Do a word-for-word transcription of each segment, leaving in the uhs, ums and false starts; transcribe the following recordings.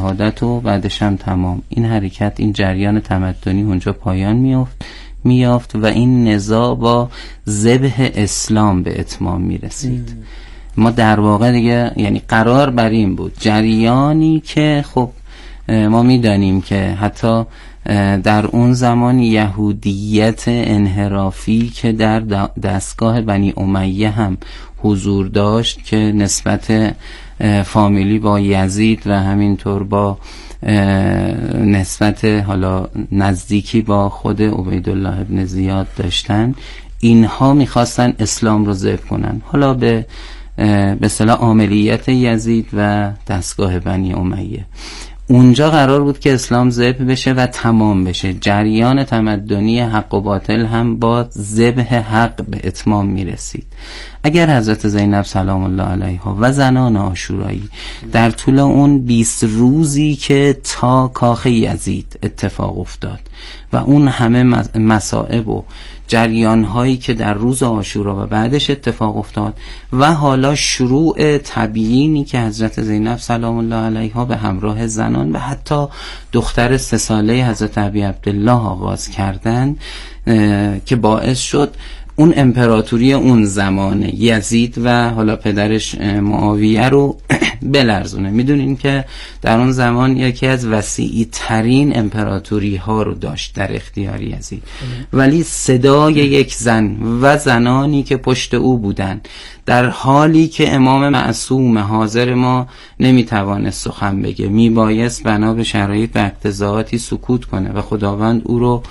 شهادت و بعدش هم تمام. این حرکت، این جریان تمدنی اونجا پایان میافت میافت و این نزاع با ذبح اسلام به اتمام میرسید. ما در واقع دیگه یعنی قرار بر این بود جریانی که خب ما میدانیم که حتی در اون زمان یهودیت انحرافی که در دستگاه بنی امیه هم حضور داشت که نسبت فامیلی با یزید و همینطور با نسبت حالا نزدیکی با خود عبیدالله ابن زیاد داشتن، اینها میخواستن اسلام رو ذبح کنن، حالا به به اصطلاح عاملیت یزید و دستگاه بنی امیه. اونجا قرار بود که اسلام ذبح بشه و تمام بشه. جریان تمدنی حق و باطل هم با ذبح حق به اتمام میرسید. اگر حضرت زینب سلام الله علیها و زنان عاشورایی در طول اون بیست روزی که تا کاخ یزید اتفاق افتاد و اون همه مصائب و جریان هایی که در روز عاشورا و بعدش اتفاق افتاد و حالا شروع تبیینی که حضرت زینب سلام الله علیها به همراه زنان و حتی دختر سه ساله حضرت ابی عبدالله آغاز کردن که باعث شد اون امپراتوری اون زمانه یزید و حالا پدرش معاویه رو بلرزونه. میدونین که در اون زمان یکی از وسیعی ترین امپراتوری ها رو داشت در اختیار یزید، ولی صدای یک زن و زنانی که پشت او بودن در حالی که امام معصوم حاضر ما نمیتوانست سخن بگه، میبایست بنا به شرایط و اقتضاعاتی سکوت کنه و خداوند او رو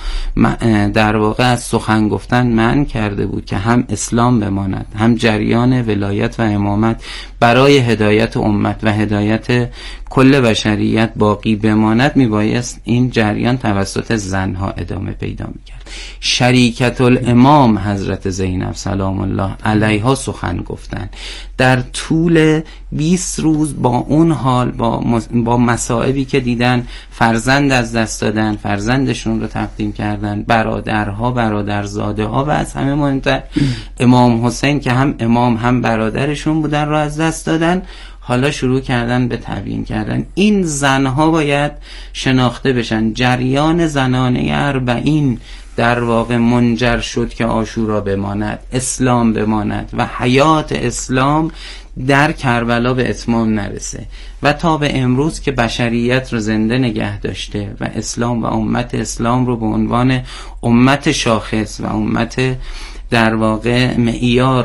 در واقع از سخن گفتن منع کرده بود که هم اسلام بماند، هم جریان ولایت و امامت برای هدایت امت و هدایت کل بشریت باقی بماند. میبایست این جریان توسط زنها ادامه پیدا میکرد. شریکت الامام حضرت زینب سلام الله علیها سخن گفتن در طول بیست روز با اون حال، با با مصائبی که دیدن، فرزند از دست دادن، فرزندشون رو تقدیم کردن، برادرها، برادرزاده ها و از همه مهمتر امام حسین که هم امام هم برادرشون بودن رو از دست دادن. حالا شروع کردن به تبیین کردن. این زنها باید شناخته بشن. جریان زنانه اربعین در واقع منجر شد که عاشورا بماند، اسلام بماند و حیات اسلام در کربلا به اتمام نرسه و تا به امروز که بشریت رو زنده نگه داشته و اسلام و امت اسلام رو به عنوان امت شاخص و امت در واقع معیار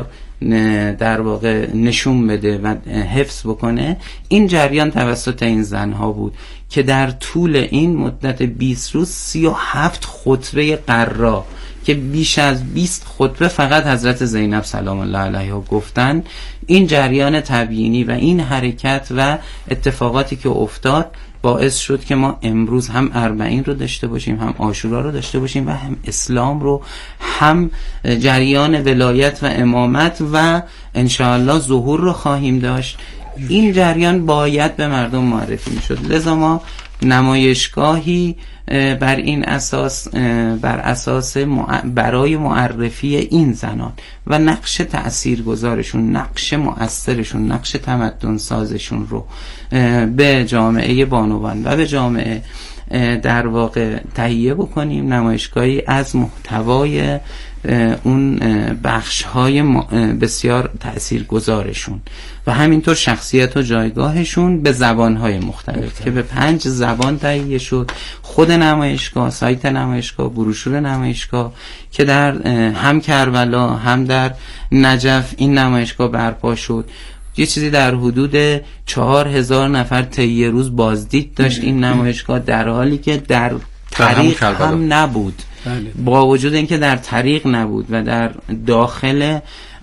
در واقع نشون بده و حفظ بکنه. این جریان توسط این زنها بود که در طول این مدت بیست روز سی و هفت خطبه قرا که بیش از بیست خطبه فقط حضرت زینب سلام الله علیها گفتن، این جریان تبیینی و این حرکت و اتفاقاتی که افتاد باعث شد که ما امروز هم اربعین رو داشته باشیم، هم عاشورا رو داشته باشیم و هم اسلام رو، هم جریان ولایت و امامت و انشاءالله ظهور رو خواهیم داشت. این جریان باید به مردم معرفی می شد. لذا ما نمایشگاهی بر این اساس بر اساس برای معرفی این زنان و نقش تأثیرگذارشون، نقش مؤثرشون، نقش تمدن سازشون رو به جامعه بانوان و به جامعه در واقع تهیه بکنیم. نمایشگاهی از محتوای اون بخش های بسیار تأثیرگذارشون و همینطور شخصیت و جایگاهشون به زبانهای مختلف که به پنج زبان تهیه شد. خود نمایشگاه، سایت نمایشگاه، بروشور نمایشگاه که در هم کربلا هم در نجف این نمایشگاه برپا شد. یه چیزی در حدود چهار هزار نفر طی روز بازدید داشت این نمایشگاه، در حالی که در طریق هم نبود. با وجود اینکه در طریق نبود و در داخل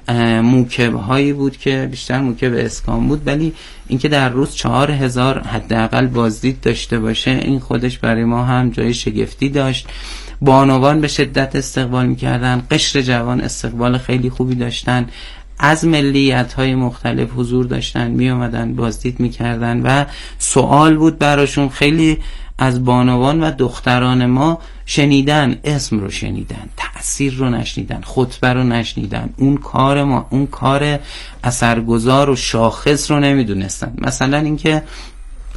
موکب هایی بود که بیشتر موکب اسکان بود، ولی اینکه در روز چهار هزار حداقل بازدید داشته باشه این خودش برای ما هم جای شگفتی داشت. بانوان به شدت استقبال میکردن، قشر جوان استقبال خیلی خوبی داشتن، از ملیت های مختلف حضور داشتن، می اومدن بازدید میکردن و سوال بود براشون. خیلی از بانوان و دختران ما شنیدن، اسم رو شنیدن، تأثیر رو نشنیدن، خطبه رو نشنیدن، اون کار ما اون کار اثرگذار و شاخص رو نمیدونستن. مثلا اینکه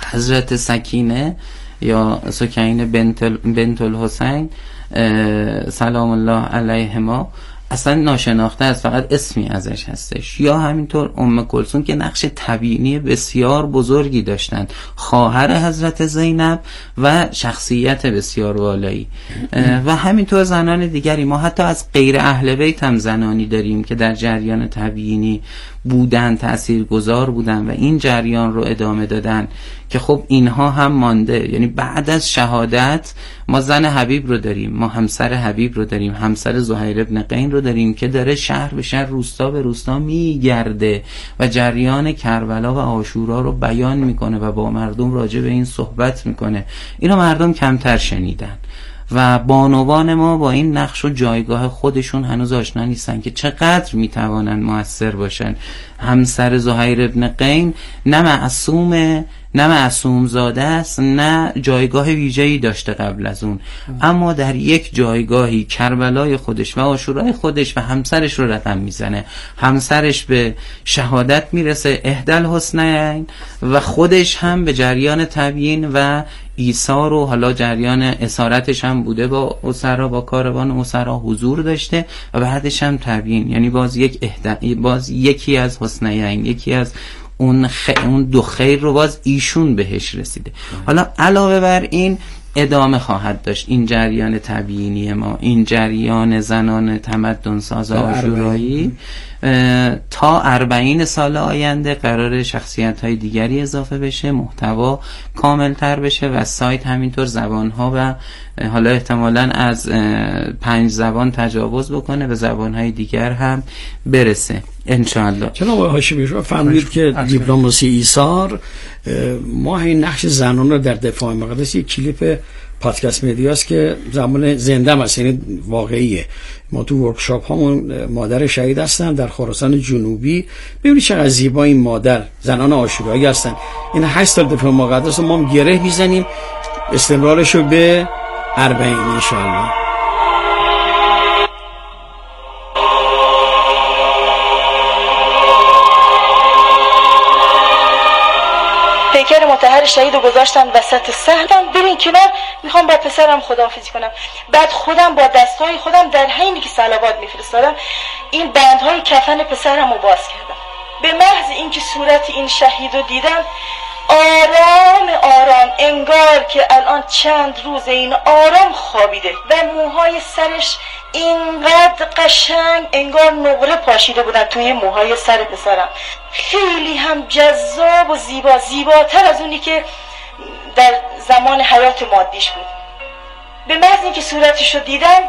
حضرت سکینه یا سکینه بنت, بنت الحسین سلام الله علیهما اصلا ناشناخته است، فقط اسمی ازش هستش. یا همینطور ام کلثوم که نقش تبیینی بسیار بزرگی داشتند، خواهر حضرت زینب و شخصیت بسیار والایی. و همینطور زنان دیگری. ما حتی از غیر اهل بیت هم زنانی داریم که در جریان تبیینی بودن، تاثیرگذار بودن و این جریان رو ادامه دادن که خب اینها هم مانده. یعنی بعد از شهادت ما زن حبیب رو داریم، ما همسر حبیب رو داریم، همسر زهیر ابن قین رو داریم که داره شهر به شهر، روستا به روستا میگرده و جریان کربلا و عاشورا رو بیان میکنه و با مردم راجع به این صحبت میکنه. اینو مردم کمتر شنیدن و بانوان ما با این نقش و جایگاه خودشون هنوز آشنا نیستن که چقدر میتوانن مؤثر باشن. همسر زهیر ابن قین نه معصومه، نه معصوم زاده است، نه جایگاه ویژه‌ای داشته قبل از اون، اما در یک جایگاهی کربلای خودش و عاشورای خودش و همسرش رو رقم میزنه. همسرش به شهادت میرسه، احدل حسنین، و خودش هم به جریان تبیین و ایثار و حالا جریان اسارتش هم بوده، با اسرا، با کاروان اسرا حضور داشته و بعدش هم تبیین. یعنی باز یک احدل، باز یکی از حسنین، یکی از اون, خ... اون دو خیر رو باز ایشون بهش رسیده. حالا علاوه بر این ادامه خواهد داشت این جریان تبیینی ما، این جریان زنان تمدن ساز عاشورایی تا اربعین سال آینده قرار شخصیت های دیگری اضافه بشه، محتوا کامل تر بشه و سایت همینطور زبان ها و حالا احتمالاً از پنج زبان تجاوز بکنه به زبان های دیگر هم برسه انشاءالله. جناب هاشمی شما فرمودید که دیپلماسی ایثار، ما این نقش زنان رو در دفاع مقدس یک کلیپ پادکست مدیاست که زمان زنده است، یعنی واقعیه. ما تو ورکشاپ هامون مادر شهید هستن در خراسان جنوبی، ببینید چقدر زیبا این مادر، زنان عاشورایی هستن. این هشت سال دفاع مقدس ما هم گره میزنیم، استمرارشو به اربعین انشاءالله. پیکر مطهر شهید رو گذاشتن وسط صحنم، برین کنار، میخوام با پسرم خداحافظی کنم. بعد خودم با دستهای خودم در حینی که صلوات میفرستادم این بندهای کفن پسرم رو باز کردم. به محض اینکه صورت این شهید رو دیدم، آرام آرام انگار که الان چند روز این آرام خوابیده و موهای سرش اینقدر قشنگ انگار نقره پاشیده بودن توی موهای سر پسرم. خیلی هم جذاب و زیبا، زیباتر از اونی که در زمان حیات مادیش بود. به محض اینکه صورتش رو دیدم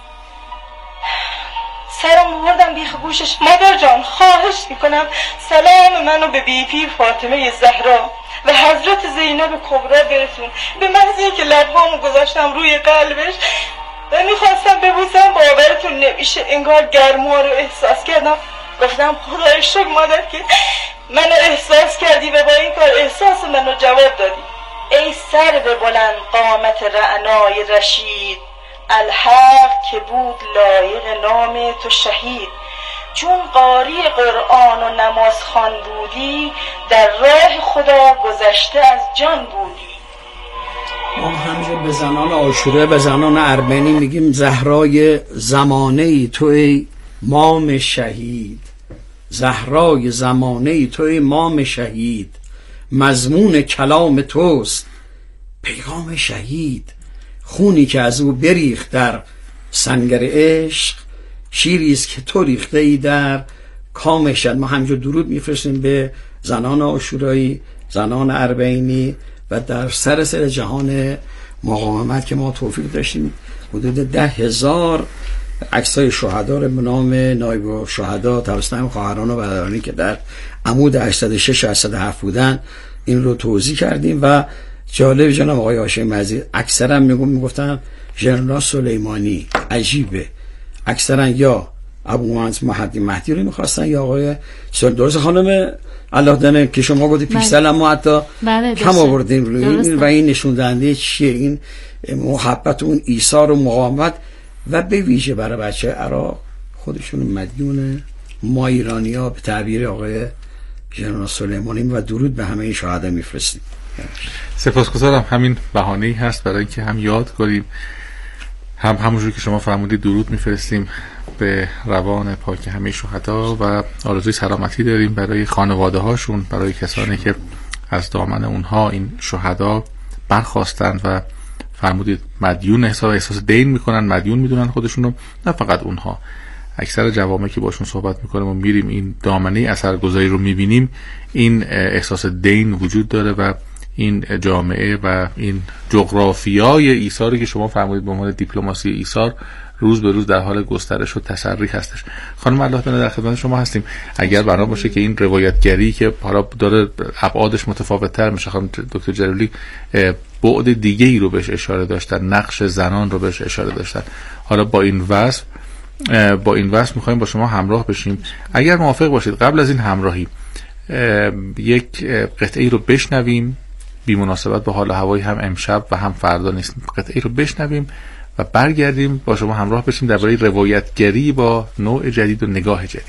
سرم آوردم بیخ گوشش، مادر جان خواهش میکنم سلام منو به بی پی فاطمه زهرا و حضرت زینب کبرا برسون. به محض اینکه لبهامو گذاشتم روی قلبش و میخواستم ببوسم، باورتون نمیشه انگار گرما رو احساس کردم. گفتم خدای شکر مادر که منو احساس کردی و با این کار احساس منو جواب دادی. ای سر به بلند قامت رعنای رشید، الحق که بود لایق نام تو شهید. چون قاری قرآن و نماز خوان بودی، در راه خدا گذشته از جان بودی. ما همینجور به زنان عاشوره، به زنان ارمنی میگیم زهرای زمانه ای تو ای مام شهید، زهرای زمانه ای تو ای مام شهید، مضمون کلام توست پیغام شهید. خونی که از او بریخت در سنگر عشق، شیری است که تو ریخته ای در کام شهید. ما همینجور درود میفرستیم به زنان عاشورایی، زنان اربعینی و در سراسر جهان مقاومت که ما توفیق داشتیم حدود ده هزار عکسای شهدا رو به نام نایب شهدا توسط خواهران و برادرانی که در عمود هشتصد و شش و هشتصد و هفت بودن این رو توضیح کردیم. و جالب جناب آقای هاشمی عزیز اکثرا میگم میگفتن ژنرال سلیمانی، عجیبه، اکثرا یا ابو محمد مهدی مهدی رو میخواستن یا آقای درست خانم الله دنه که شما گفتی پیکسل اما حتی کم آوردیم روی این و این نشون دهنده چیه؟ این محبت اون ایثار و مقاومت و به ویژه برای بچه عراق خودشون مدیون ما ایرانی ها به تعبیر آقای ژنرال سلیمانی و درود به همه این شهدا میفرستیم. سپاسگزارم. همین بهانه‌ای هست برای اینکه هم یاد کنیم، هم همونجوری که شما فرمودید درود میفرستیم به روان پاک همه شهدا و آرزوی سلامتی داریم برای خانواده هاشون، برای کسانی که از دامن اونها این شهدا برخواستند و فرمودید مدیون حساب احساس دین میکنن، مدیون میدونن خودشونو. نه فقط اونها، اکثر جوامع که باشون صحبت میکنیم و میریم این دامنه اثرگذاری رو میبینیم، این احساس دین وجود داره و این جامعه و این جغرافیای ایثاری که شما فرمودید به عنوان دیپلماسی ایثار روز به روز در حال گسترش و تسری هستش. خانم الله تعالی در خدمت شما هستیم. اگر بنا باشه که این روایتگری که حالا داره ابعادش متفاوت‌تر میشه، خانم دکتر جلالی بعد دیگه ای رو بهش اشاره داشتن، نقش زنان رو بهش اشاره داشتن. حالا با این وصف با این وصف میخوایم با شما همراه بشیم. اگر موافق باشید قبل از این همراهی یک قطعه رو بشنویم، بی مناسبت با حال هوایی هم امشب و هم فردا نیست، قطعه رو بشنویم و برگردیم با شما همراه بشیم درباره روایتگری با نوع جدید و نگاه جدید.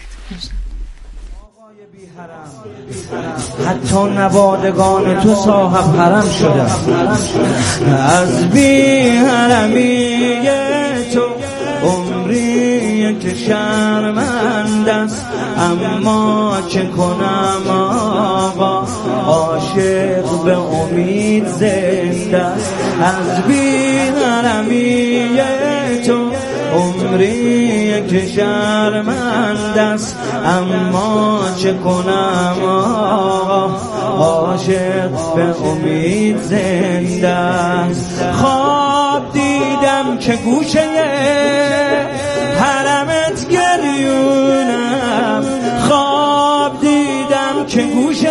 حتی نوادگان تو صاحب حرم شدن، از بی حرمی تو عمری که شرمنده است، اما چه کنم آقا عاشق به امید زنده است. از بی حرمی تو عمری که شرمنده است، اما چه کنم آقا عاشق به امید زنده است. خواب دیدم که گوشه حرمت گریونم، خواب دیدم که گوشه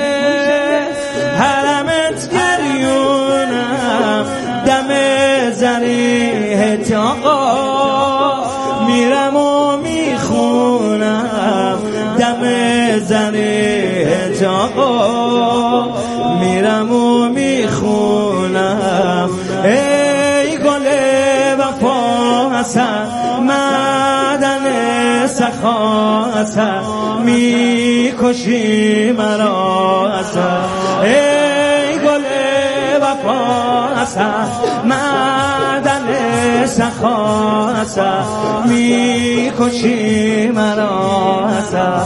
حرمت گریونم، دم زریحت آقا میرم و میخونم، دم زریحت آقا میرم و میخونم. ای گل وفا حسن معدن سخا حسن، میکشی مرا حسن. ای گل وفا حسن معدن سخا حسن، میکشی مرا حسن،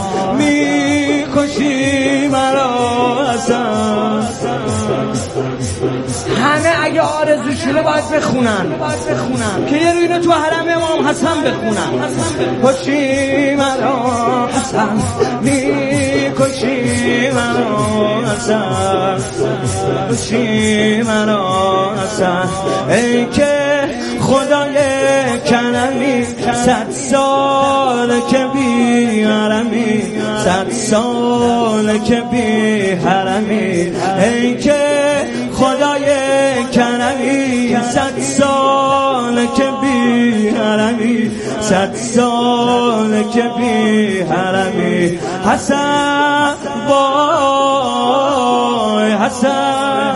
میکشی مرا حسن. همه اگه آرزوشونه باید بخونن که یه روینه تو حرم امام حسن بخونن. کشی مرا حسن، میکشی مرا حسن، کشی مرا حسن. ای که خدای کرمی، صد سال که بی حرمی، صد سال که بی حرمی. ای که خدای کرمی، صد سال که بی حرمی، صد سال که بی حرمی. حسن وای حسن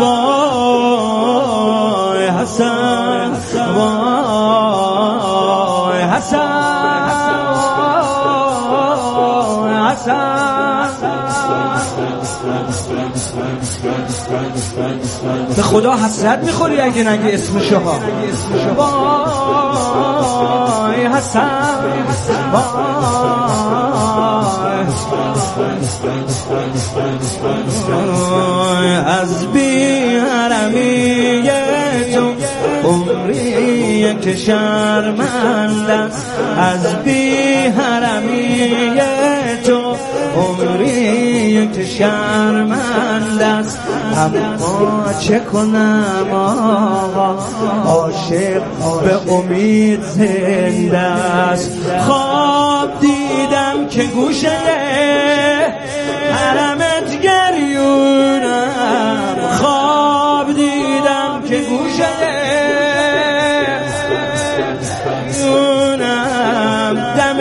وای حسن وای حسن وای حسن. به خدا حسرت میخوری اگه نگی اسمشو ها. وای حسن وای، از بی حرمی تو عمری که شرمنده است، از بی حرمی تو عمری که شرمنده است، اما چه کنم آقا عاشق به امید زنده است. خواب دیدم که گوشه حرمت گریونم، خواب دیدم که گوشه گریونم، دم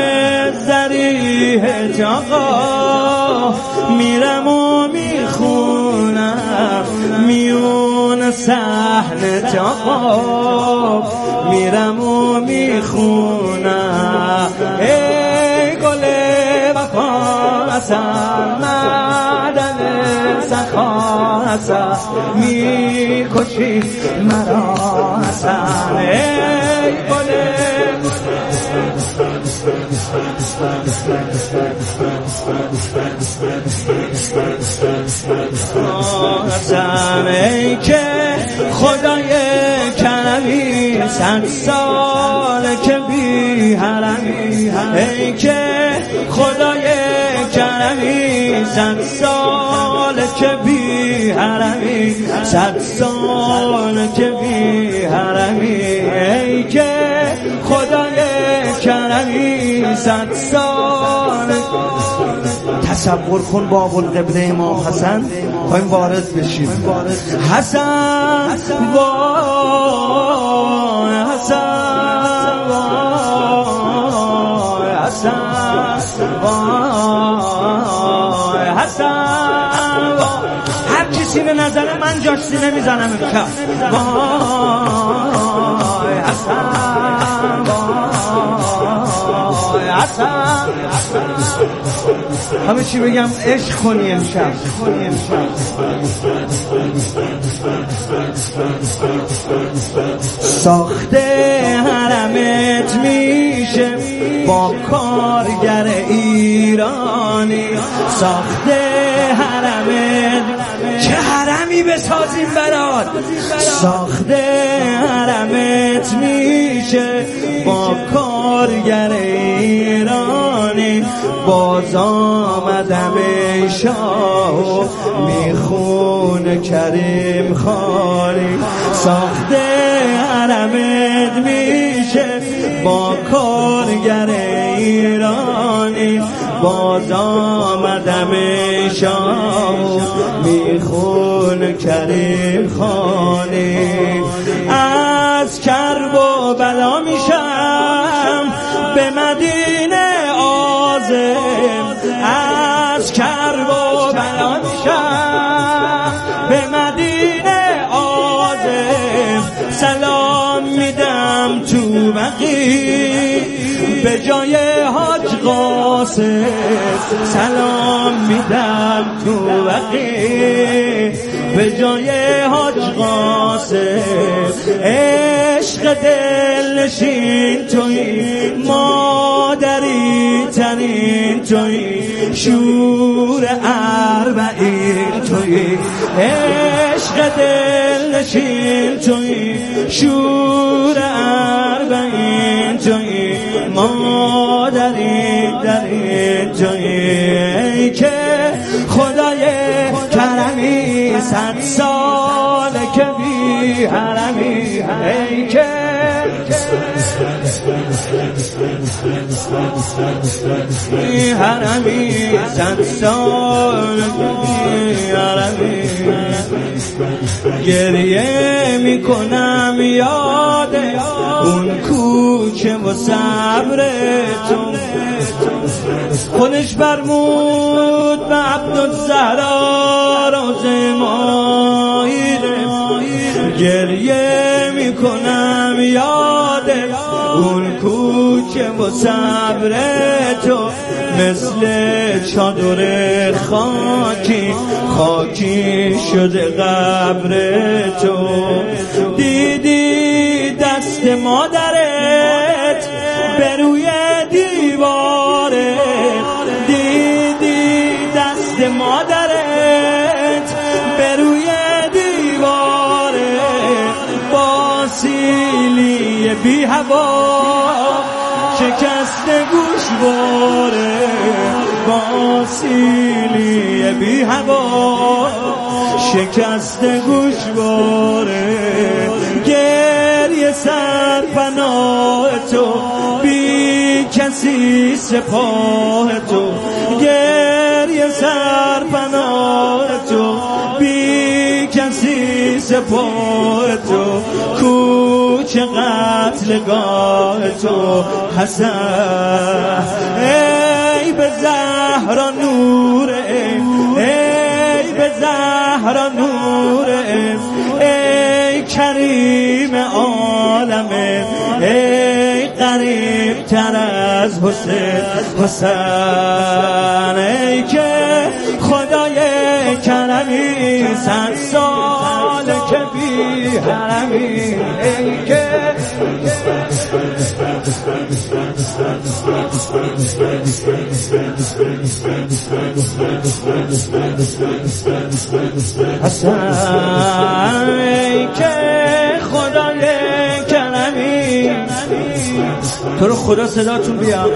زریحت آقا میرم و میخونم، میون صحنت آقا میرم و میخونم. ای گل وفا حسن معدن سخا حسن میکشی مرا حسن ای گله حسن ای که خدای کرمی صد سال که بی حرمی ای که خدای کرمی صد سال که بی حرمی صد سال که بی حرمی ای که خدای کرمی صد سال تصور کن باب القبله امام حسن خواهیم وارد بشیم حسن وای حسن وای حسن وای حسن هر کسی به نظر من جاش سینه میزنم امشب وای حسن وای حسن همه چی بگم عشق کنی امشب ساخته حرمت میشه با کارگر ایرانی ساخته حرمت چه حرمی بسازیم برات ساخته حرمت میشه با کارگر ایرانی باز آمدم ای شاه میخون کریم خانی ساخته حرمت میشه با کارگر ایرانی باز آمدم ای شاه میخون کریم خانی از کرب و بلا میشم به مدینه آزم از کرب و بلا میشم به مدینه آزم سلام میدم تو بقی به جای حاج قاسم سلام میدم تو بقی به جای حاج قاسم عشق دل نشین توی مادری ترین توی شور اربعین توی عشق دل نشین توی شور اربعین توی مادری درین توی که خدای کرمی صد سال که بی حرمی ای که بی حرمی صد سال بی حرمی گریه میکنم یاد اون کوچه و صبر تو خودش فرمود به عبدالزهرا روز مایده گریه میکنم یاد اون کوچه و صبر تو مثل چادر خاکی خاکی شده قبر تو دیدی دست مادرت به روی دیواره دیدی دست مادرت به روی دیواره با سیلی بی هوا شکست گوشواره با سیلی بی هوا شکست گوشواره گریه سر پناه تو بی کسی سپاه تو گریه سر پناه تو بی کسی سپاه تو کوچه قتلگاه تو حسن ای به زهرا نور ای به زهرا نور ای کریم عالم ای قریب تر از حسین حسن ای که خدای کرمی صد ساله که بی حرمی ای که حسن ای که خدای کرمی تو رو خدا صداتون بیاد.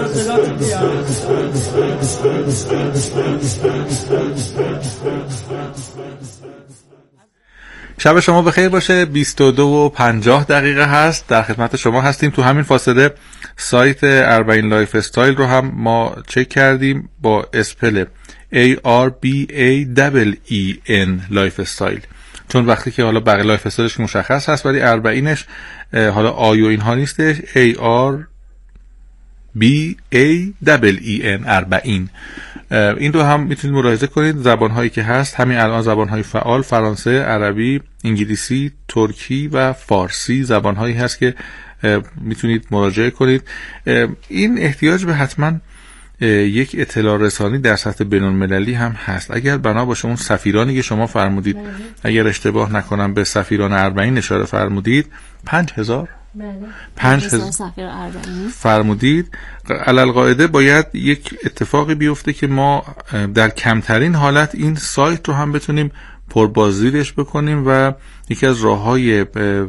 شب شما بخیر باشه. بیست و دو و پنجاه دقیقه هست، در خدمت شما هستیم. تو همین فاصله سایت اربعین لایف استایل رو هم ما چک کردیم با اسپل A R B A E E N لایف استایل، چون وقتی که حالا بقیه لایف استایلش مشخص هست ولی اربعینش حالا آی و اینها نیستش، A R B A E E N اربعین. این رو هم میتونید ملاحظه کنید. زبان‌هایی که هست همین الان زبان‌های فعال فرانسه، عربی، انگلیسی، ترکی و فارسی زبان‌هایی هست که میتونید مراجعه کنید. این احتیاج به حتما یک اطلاع رسانی در سطح بین‌المللی هم هست. اگر بنا باشه اون سفیرانی که شما فرمودید، اگر اشتباه نکنم به سفیران اربعین اشاره فرمودید، پنج هزار پنج هزار سفیر اربعین فرمودید، علالقاعده باید یک اتفاقی بیفته که ما در کمترین حالت این سایت رو هم بتونیم پربازدیدش بکنیم و یکی از راه‌های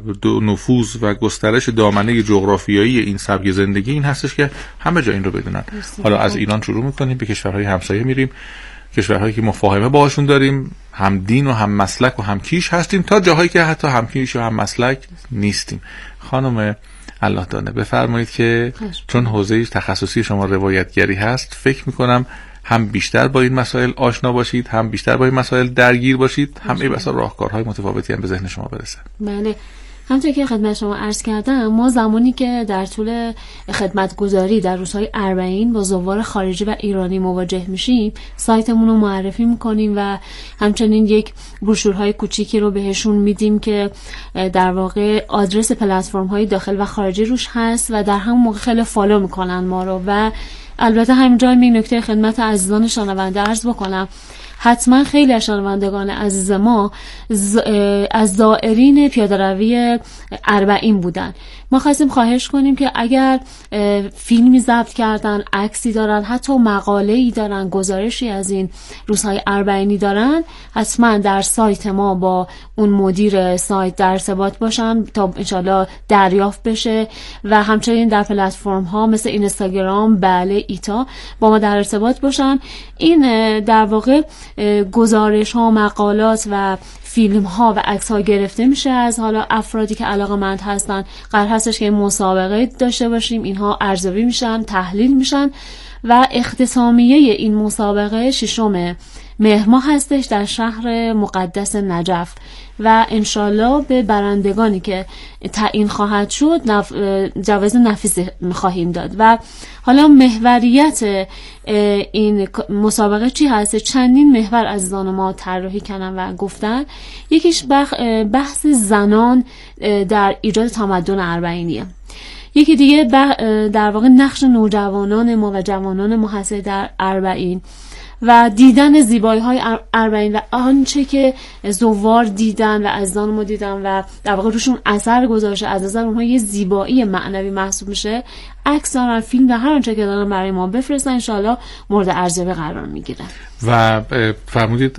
نفوذ و گسترش دامنه جغرافیایی این سبک زندگی این هستش که همه جا این رو بدونن. حالا از ایران شروع می‌کنیم، به کشورهای همسایه میریم، کشورهایی که مفاهمه باهاشون داریم، هم دین و هم مسلک و هم کیش هستیم، تا جاهایی که حتی هم کیش و هم مسلک نیستیم. خانم الله دانه بفرمایید که چون حوزه تخصصی شما روایتگری هست، فکر می‌کنم هم بیشتر با این مسائل آشنا باشید، هم بیشتر با این مسائل درگیر باشید، هم ای بسا راهکارهای متفاوتی هم به ذهن شما برسه. بله، همونطور که خدمت شما عرض کردم، ما زمانی که در طول خدمتگزاری در روزهای اربعین با زوار خارجی و ایرانی مواجه میشیم، سایتمون رو معرفی میکنیم و همچنین یک بروشورهای کوچیکی رو بهشون میدیم که در واقع آدرس پلتفرم های داخل و خارجی روش هست و در همون موقع خیلی فالو میکنن ما رو. و البته همینجا می نکته خدمت عزیزان شنونده عرض بکنم، حتما خیلی از شنوندگان عزیز ما از زائرین پیاده‌روی اربعین بودن. ما خواستیم خواهش کنیم که اگر فیلمی ضبط کردن، عکسی دارن، حتی مقاله‌ای دارن، گزارشی از این روزهای اربعینی دارن، حتما در سایت ما با اون مدیر سایت در ارتباط باشن تا انشالله دریافت بشه و همچنین در پلتفرم ها مثل اینستاگرام، بله، ایتا با ما در ارتباط باشن. این در واقع گزارش ها، مقالات و فیلم ها و عکس ها گرفته میشه از حالا افرادی که علاقه‌مند هستن. قرار هستش که مسابقه داشته باشیم، اینها ارزیابی میشن، تحلیل میشن و اختتامیه این مسابقه ششم مهر ماه هستش در شهر مقدس نجف و انشالله به برندگانی که تعیین خواهد شد نف... جوایز نفیس خواهیم داد. و حالا محوریت این مسابقه چی هست؟ چندین محور عزیزان ما طراحی کردن و گفتن. یکیش بخ... بحث زنان در ایجاد تمدن اربعینیه. یکی دیگه بح... در واقع نقش نوجوانان ما و جوانان ما هست در اربعین و دیدن زیبایی های اربعین و آنچه که زوار دیدن و عزیزان ما دیدن و در واقع روشون اثر گذاشته، از نظر اونها یه زیبایی معنوی محسوب میشه، عکس دارن، فیلم و هر آنچه که دارن برای ما بفرستن، انشالله مورد ارزیابی قرار میگیرن. و فرمودید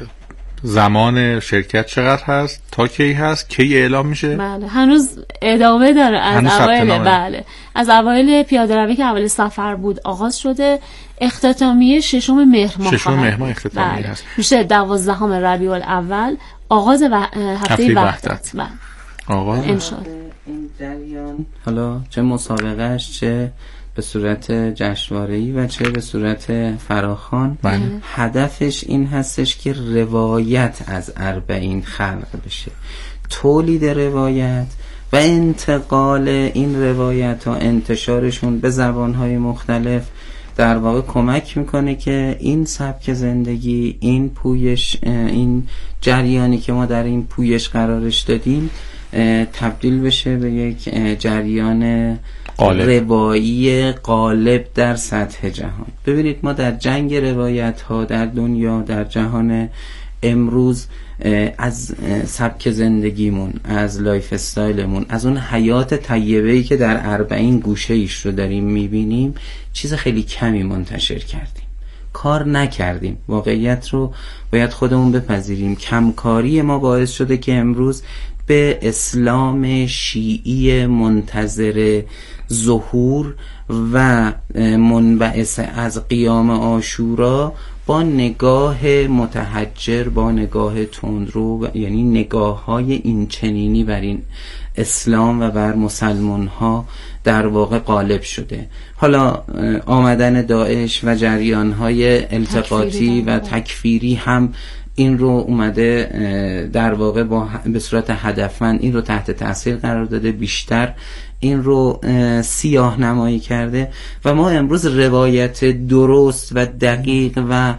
زمان شرکت چقدر هست؟ تا کی هست؟ کی اعلام میشه؟ بله، هنوز ادامه داره. از اوایل بله از اوایل پیاده روی که اول سفر بود آغاز شده، اختتامیه ششم مهر ماه ششم مهر ماه اختتامیه بله. هست. میشه دوازدهم ربیع الاول آغاز و هفته وحدت. بله. آغاز انشالله این جریان حالا چه مسابقهش، چه به صورت جشنواره‌ای و چه به صورت فراخوان، بله. هدفش این هستش که روایت از اربعین خلق بشه، تولید روایت و انتقال این روایت و انتشارشون به زبانهای مختلف در واقع کمک میکنه که این سبک زندگی، این پویش، این جریانی که ما در این پویش قرارش دادیم تبدیل بشه به یک جریان قالب. روایی غالب در سطح جهان. ببینید ما در جنگ روایت ها در دنیا، در جهان امروز از سبک زندگیمون، از لایف استایلمون، از اون حیات طیبه‌ای که در اربعین گوشه ایش رو داریم میبینیم چیز خیلی کمی منتشر کردیم، کار نکردیم. واقعیت رو باید خودمون بپذیریم. کمکاری ما باعث شده که امروز به اسلام شیعی منتظر ظهور و منبعث از قیام عاشورا با نگاه متحجر، با نگاه تندرو، یعنی نگاه های این چنینی بر این اسلام و بر مسلمان ها در واقع غالب شده. حالا آمدن داعش و جریان های التقاطی و تکفیری هم این رو اومده در واقع با به صورت هدفمند این رو تحت تاثیر قرار داده، بیشتر این رو سیاه نمایی کرده و ما امروز روایت درست و دقیق و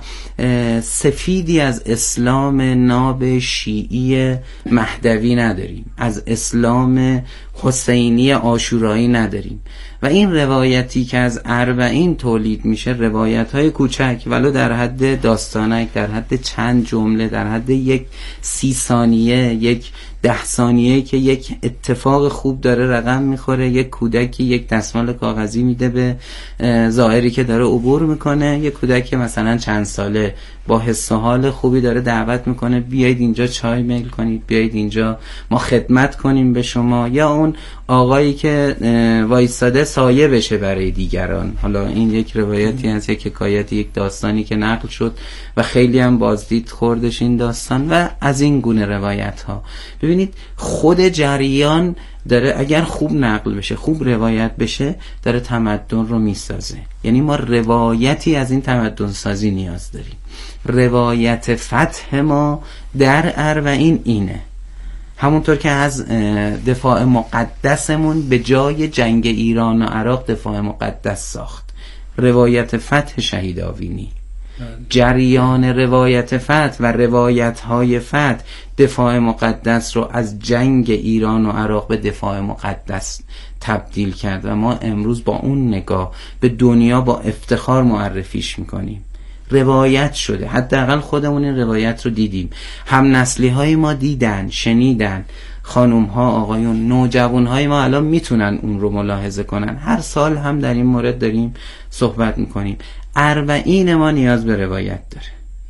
سفیدی از اسلام ناب شیعی مهدوی نداریم، از اسلام حسینی عاشورایی نداریم و این روایتی که از اربعین تولید میشه روایت های کوچک ولو در حد داستانک، در حد چند جمله، در حد یک سی ثانیه، یک ده ثانیه که یک اتفاق خوب داره رقم میخوره، یک کودکی یک دستمال کاغذی میده به زائری که داره عبور میکنه، یک کودک مثلا چند ساله با حس و حال خوبی داره دعوت میکنه بیایید اینجا چای میل کنید، بیایید اینجا ما خدمت کنیم به شما، یا اون آقایی که وایستاده سایه بشه برای دیگران. حالا این یک روایتی از یک حکایتی، یک داستانی که نقل شد و خیلی هم بازدید خوردش این داستان و از این گونه روایت ها. ببینید خود جریان داره اگر خوب نقل بشه، خوب روایت بشه، داره تمدن رو میسازه. یعنی ما روایتی از این تمدن سازی نیاز داریم. روایت فتح ما در اربعین اینه، همونطور که از دفاع مقدسمون به جای جنگ ایران و عراق دفاع مقدس ساخت، روایت فتح شهید آوینی، جریان روایت فتح و روایت های فتح دفاع مقدس رو از جنگ ایران و عراق به دفاع مقدس تبدیل کرد و ما امروز با اون نگاه به دنیا با افتخار معرفیش میکنیم. روایت شده، حداقل خودمون این روایت رو دیدیم، هم نسلی های ما دیدن، شنیدن، خانوم ها، آقایون، نوجوان های ما الان میتونن اون رو ملاحظه کنن. هر سال هم در این مورد داریم صحبت میکنیم. اربعین ما نیاز به روایت داره،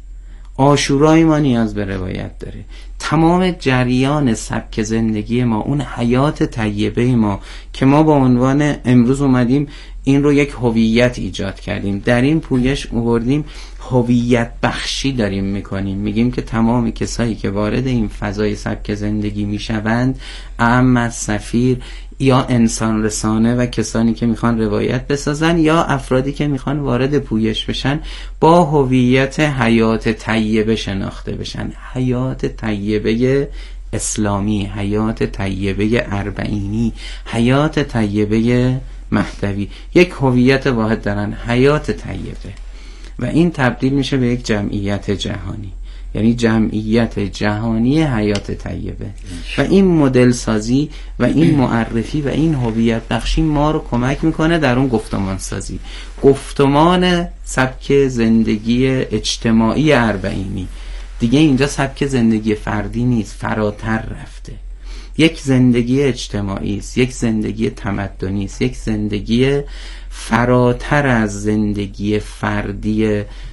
عاشورای ما نیاز به روایت داره، تمام جریان سبک زندگی ما، اون حیات طیبه ما که ما با عنوان امروز اومدیم این رو یک هویت ایجاد کردیم، در این پویش آوردیم هویت بخشی داریم میکنیم، میگیم که تمام کسایی که وارد این فضای سبک زندگی میشوند، اعم سفیر یا انسان رسانه و کسانی که میخوان روایت بسازن یا افرادی که میخوان وارد پویش بشن، با هویت حیات طیبه شناخته بشن. حیات طیبه اسلامی، حیات طیبه اربعینی، حیات طیبه مهدوی، یک هویت واحد دارن، حیات طیبه، و این تبدیل میشه به یک جمعیت جهانی، یعنی جمعیت جهانی حیات طیبه. و این مدل سازی و این معرفی و این هویت بخشی ما رو کمک میکنه در اون گفتمان سازی، گفتمان سبک زندگی اجتماعی اربعینی. دیگه اینجا سبک زندگی فردی نیست، فراتر رفته، یک زندگی اجتماعی است، یک زندگی تمدنی است، یک زندگی فراتر از زندگی فردی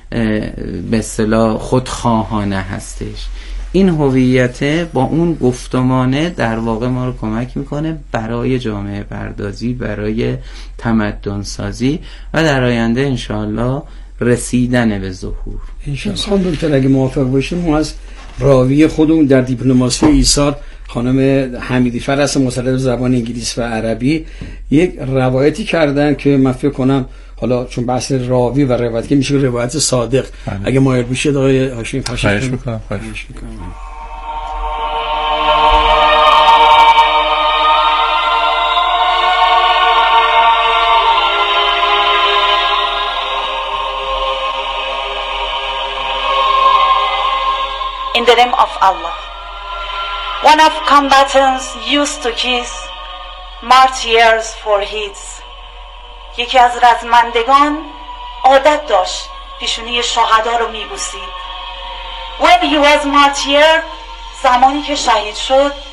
به اصطلاح خودخواهانه هستش. این هویت با اون گفتمانه در واقع ما رو کمک میکنه برای جامعه پردازی، برای تمدن سازی و در آینده انشاءالله رسیدن به ظهور. انشاءالله. خانم دکتر اگه موافق باشیم، ما از راوی خودمون در دیپلماسی ایثار خانم حمیدی فرس مسلط زبان انگلیسی و عربی یک روایتی کردن که من فکر کنم حالا چون بحث راوی و روایت که میشه روایت صادق، اگه مایل بشه آقای هاشمی خواهش میکنم. خواهش میکنم. In the name of Allah. One of combatants used to kiss martyrs for his. یکی از رزمندگان عادت داشت پیشونی شهدا رو میبوسید. when he was martyred زمانی که شهید شد